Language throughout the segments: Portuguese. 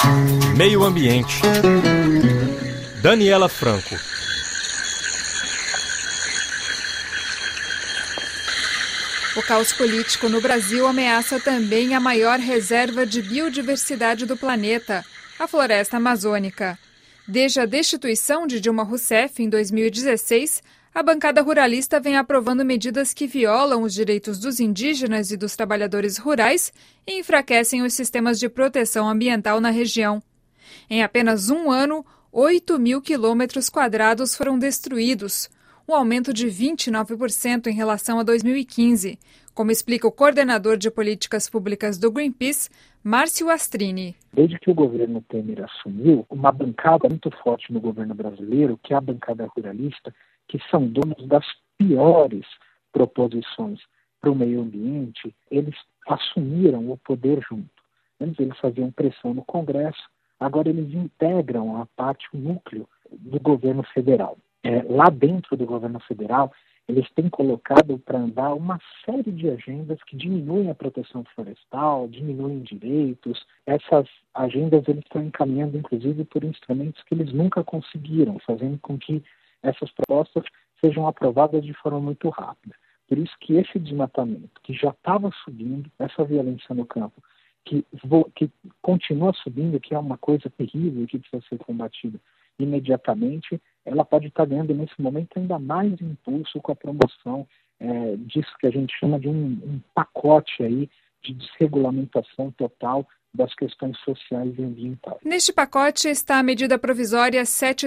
Meio Ambiente. Daniela Franco. O caos político no Brasil ameaça também a maior reserva de biodiversidade do planeta, a floresta amazônica. Desde a destituição de Dilma Rousseff em 2016, a bancada ruralista vem aprovando medidas que violam os direitos dos indígenas e dos trabalhadores rurais e enfraquecem os sistemas de proteção ambiental na região. Em apenas um ano, 8.000 quilômetros quadrados foram destruídos, um aumento de 29% em relação a 2015, como explica o coordenador de políticas públicas do Greenpeace, Márcio Astrini. Desde que o governo Temer assumiu, uma bancada muito forte no governo brasileiro, que é a bancada ruralista, que são donos das piores proposições para o meio ambiente, eles assumiram o poder junto. Antes eles faziam pressão no Congresso, agora eles integram a parte, o núcleo do governo federal. Lá dentro do governo federal, eles têm colocado para andar uma série de agendas que diminuem a proteção florestal, diminuem direitos. Essas agendas eles estão encaminhando, inclusive, por instrumentos que eles nunca conseguiram, fazendo com que essas propostas sejam aprovadas de forma muito rápida. Por isso que esse desmatamento, que já estava subindo, essa violência no campo, que continua subindo, que é uma coisa terrível e que precisa ser combatida imediatamente, ela pode estar ganhando nesse momento ainda mais impulso com a promoção disso que a gente chama de um pacote aí de desregulamentação total das questões sociais e ambientais. Neste pacote está a medida provisória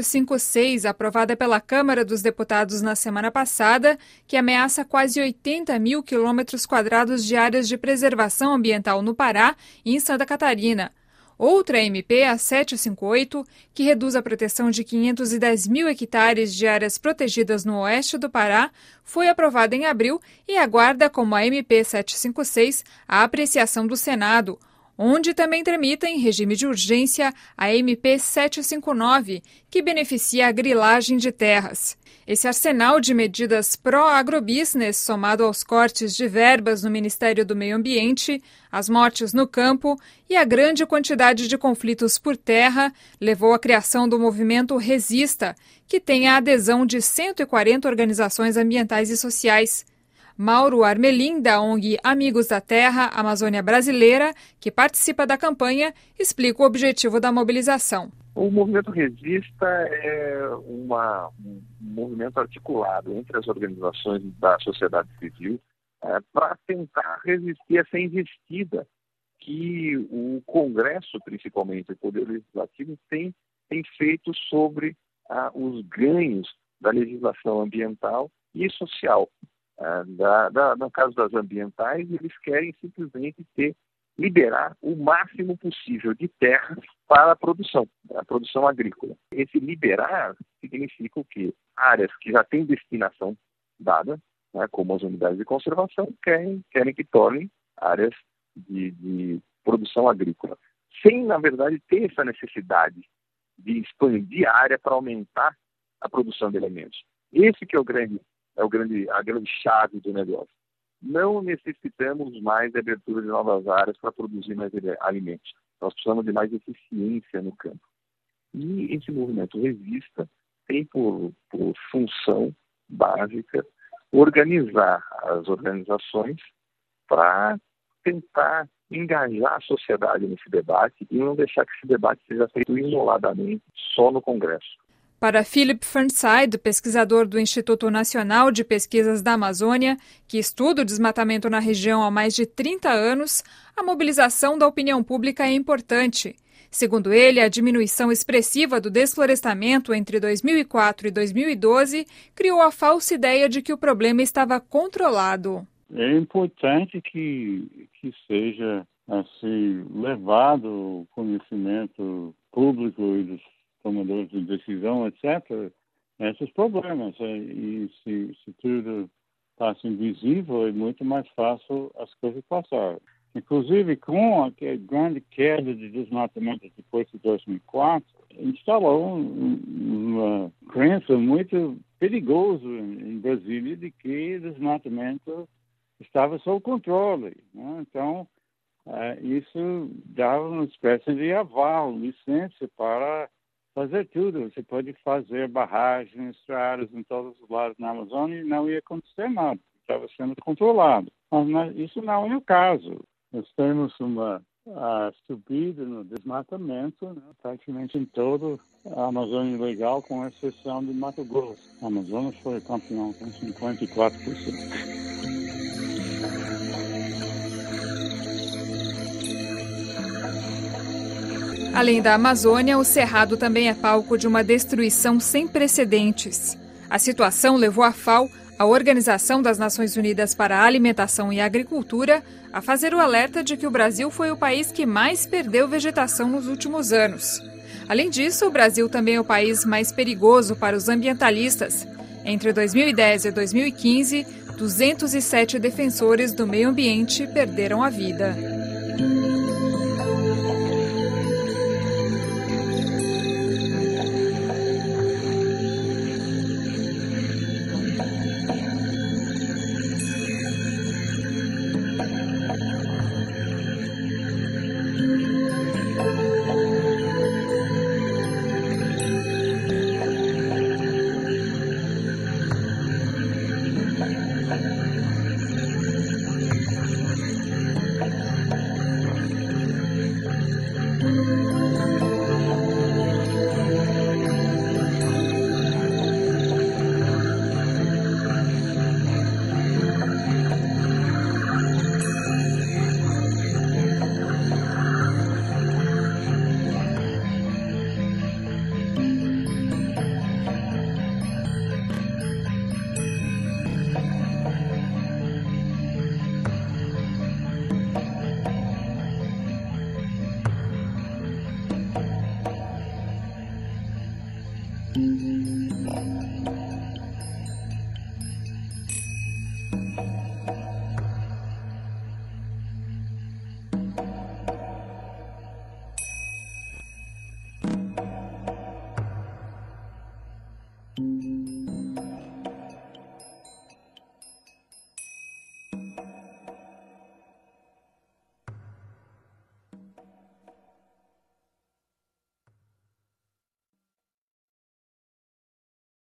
756, aprovada pela Câmara dos Deputados na semana passada, que ameaça quase 80.000 quilômetros quadrados de áreas de preservação ambiental no Pará e em Santa Catarina. Outra MP, a 758, que reduz a proteção de 510.000 hectares de áreas protegidas no oeste do Pará, foi aprovada em abril e aguarda, como a MP 756, a apreciação do Senado, onde também tramita em regime de urgência a MP 759, que beneficia a grilagem de terras. Esse arsenal de medidas pró-agrobusiness, somado aos cortes de verbas no Ministério do Meio Ambiente, as mortes no campo e a grande quantidade de conflitos por terra, levou à criação do movimento Resista, que tem a adesão de 140 organizações ambientais e sociais. Mauro Armelin, da ONG Amigos da Terra, Amazônia Brasileira, que participa da campanha, explica o objetivo da mobilização. O movimento Resista é um movimento articulado entre as organizações da sociedade civil para tentar resistir a essa investida que o Congresso, principalmente o Poder Legislativo, tem feito sobre os ganhos da legislação ambiental e social. No caso das ambientais, eles querem simplesmente liberar o máximo possível de terras para a produção agrícola. Esse liberar significa o quê? Áreas que já têm destinação dada, como as unidades de conservação, querem que tornem áreas de produção agrícola, sem, na verdade, ter essa necessidade de expandir a área para aumentar a produção de alimentos. Esse que é a grande chave do negócio. Não necessitamos mais de abertura de novas áreas para produzir mais alimentos. Nós precisamos de mais eficiência no campo. E esse movimento Resista tem por função básica organizar as organizações para tentar engajar a sociedade nesse debate e não deixar que esse debate seja feito isoladamente só no Congresso. Para Philip Fernside, pesquisador do Instituto Nacional de Pesquisas da Amazônia, que estuda o desmatamento na região há mais de 30 anos, a mobilização da opinião pública é importante. Segundo ele, a diminuição expressiva do desflorestamento entre 2004 e 2012 criou a falsa ideia de que o problema estava controlado. É importante que seja assim, levado o conhecimento público e dos tomadores de decisão, etc., esses problemas. E se tudo passa invisível, é muito mais fácil as coisas passarem. Inclusive, com a grande queda de desmatamento depois de 2004, instalou uma crença muito perigosa em Brasília de que o desmatamento estava sob controle, né? Então, isso dava uma espécie de aval, licença para fazer tudo. Você pode fazer barragens, estradas em todos os lados na Amazônia e não ia acontecer nada, estava sendo controlado. Mas isso não é o caso. Nós temos uma subida no desmatamento, né, praticamente em toda a Amazônia legal, com exceção de Mato Grosso. A Amazônia foi campeão com 54%. Além da Amazônia, o Cerrado também é palco de uma destruição sem precedentes. A situação levou a FAO, a Organização das Nações Unidas para a Alimentação e Agricultura, a fazer o alerta de que o Brasil foi o país que mais perdeu vegetação nos últimos anos. Além disso, o Brasil também é o país mais perigoso para os ambientalistas. Entre 2010 e 2015, 207 defensores do meio ambiente perderam a vida.